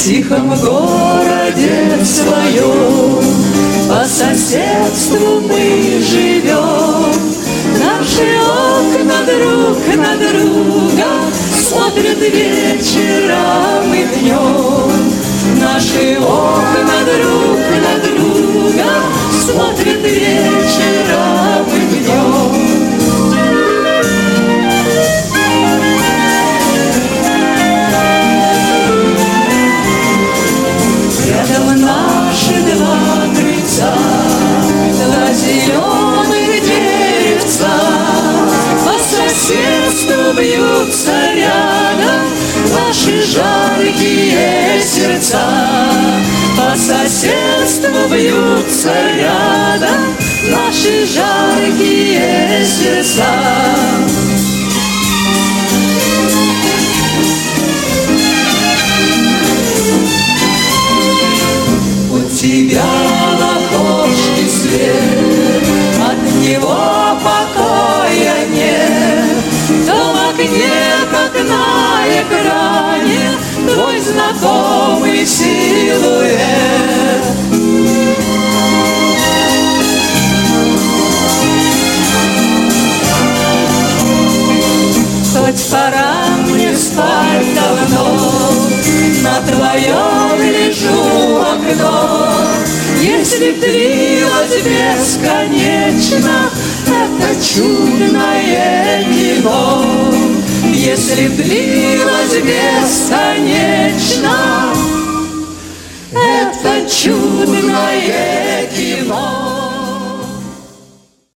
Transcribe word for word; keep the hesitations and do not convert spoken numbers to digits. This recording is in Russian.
тихом городе своем по соседству мы живем. Наши окна друг на друга смотрят вечером и днем. Наши окна друг на друга смотрят вечером и днем. Рядом наши два крыльца, два зеленых деревца, по соседству бьются рядом наши жаркие сердца. По соседству бьются рядом наши жаркие сердца. Тебя в окошке свет, от него покоя нет. В том окне, как на экране, твой знакомый силуэт. Хоть пора мне спать давно, на твоем лежу окно. Если б длилось бесконечно это чудное кино, если б длилось бесконечно это чудное кино.